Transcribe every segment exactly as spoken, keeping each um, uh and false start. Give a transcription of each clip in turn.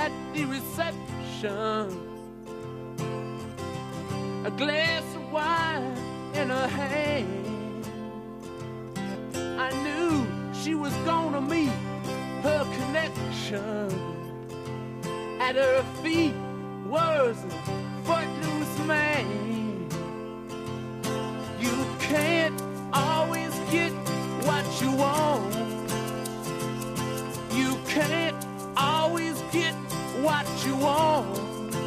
at the reception, a glass of wine in her hand. I knew she was gonna meet her connection. At her feet was a footloose man. You can't always get what you want. You can't always get what you want.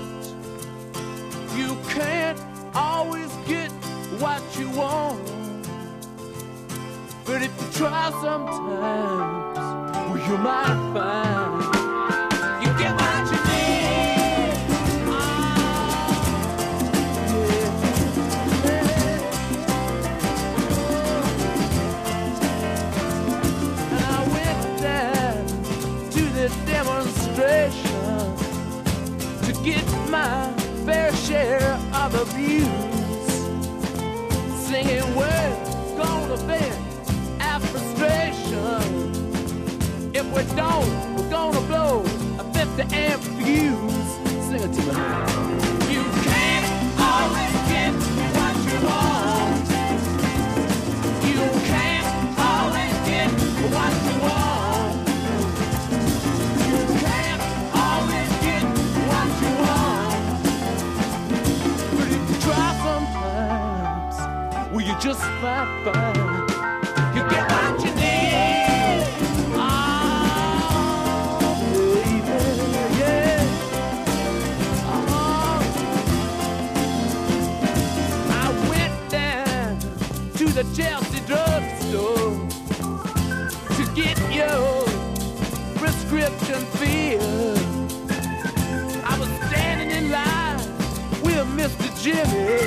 You can't always get what you want. But if you try sometimes, well, you might find you get what you need. Oh, yeah, yeah. And I went down to the demonstration to get my fair share of abuse, singing words gonna vent our frustration. If we don't, we're gonna blow a fifty amp fuse. Sing it to me. You can't always get what you want. You can't always get what you want. You can't always get what you want. But if you try sometimes, well, you just might find you get what you need. The Chelsea drugstore to get your prescription filled. I was standing in line with Mister Jimmy.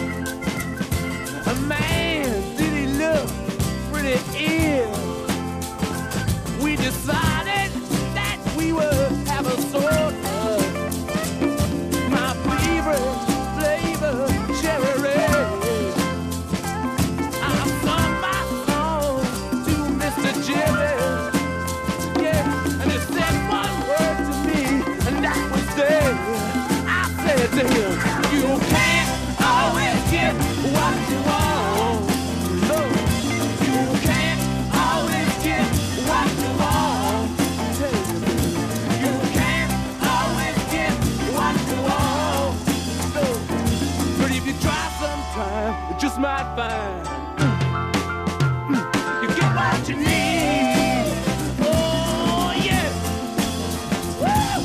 A man, did he look pretty ill? We decided that we would have a soda. My favorite flavor, cherry red. To him, you can't always get what you want. No, you can't always get what you want. You can't always get what you want. No, but if you try sometime, you just might find you get what you need. Oh yeah. Woo!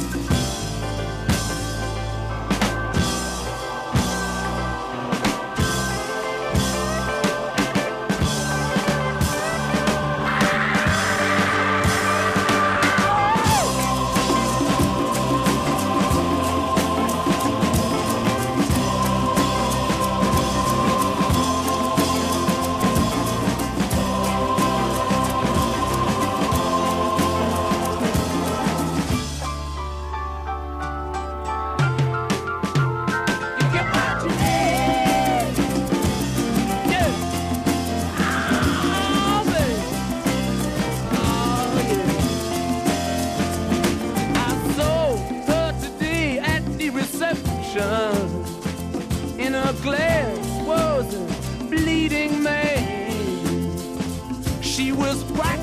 In a glass was a bleeding man. She was bright